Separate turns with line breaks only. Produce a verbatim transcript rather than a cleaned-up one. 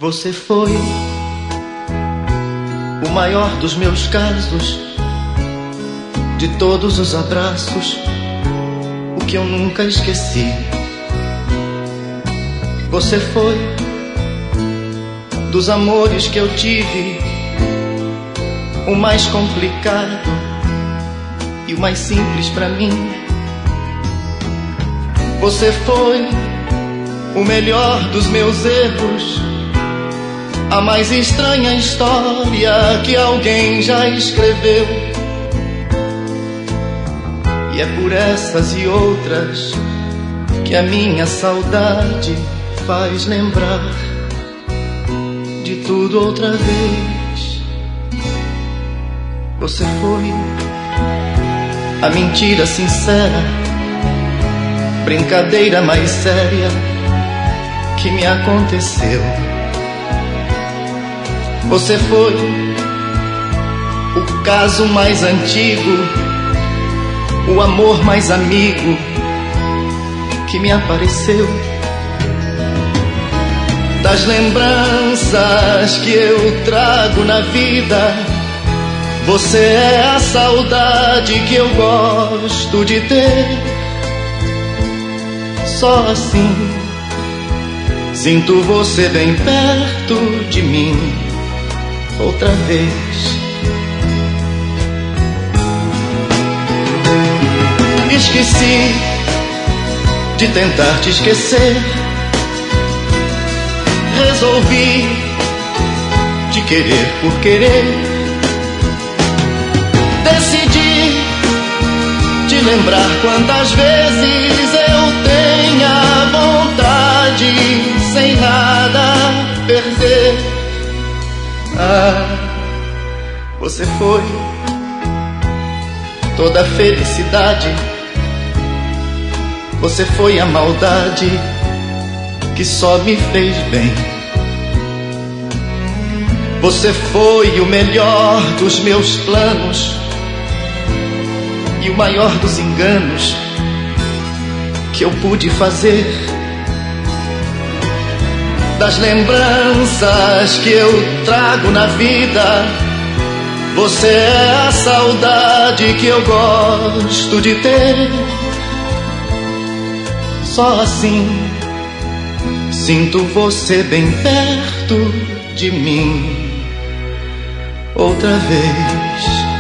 Você foi o maior dos meus casos, de todos os abraços, o que eu nunca esqueci. Você foi dos amores que eu tive, o mais complicado e o mais simples pra mim. Você foi o melhor dos meus erros, a mais estranha história que alguém já escreveu. E é por essas e outras que a minha saudade faz lembrar de tudo outra vez. Você foi a mentira sincera, brincadeira mais séria que me aconteceu. Você foi o caso mais antigo, o amor mais amigo que me apareceu. Das lembranças que eu trago na vida, você é a saudade que eu gosto de ter. Só assim sinto você bem perto de mim outra vez. Esqueci de tentar te esquecer, resolvi de querer por querer, decidi te lembrar quantas vezes eu tenha vontade, sem nada perder. Ah, você foi toda a felicidade, você foi a maldade que só me fez bem. Você foi o melhor dos meus planos e o maior dos enganos que eu pude fazer. Das lembranças que eu trago na vida, você é a saudade que eu gosto de ter. Só assim sinto você bem perto de mim outra vez.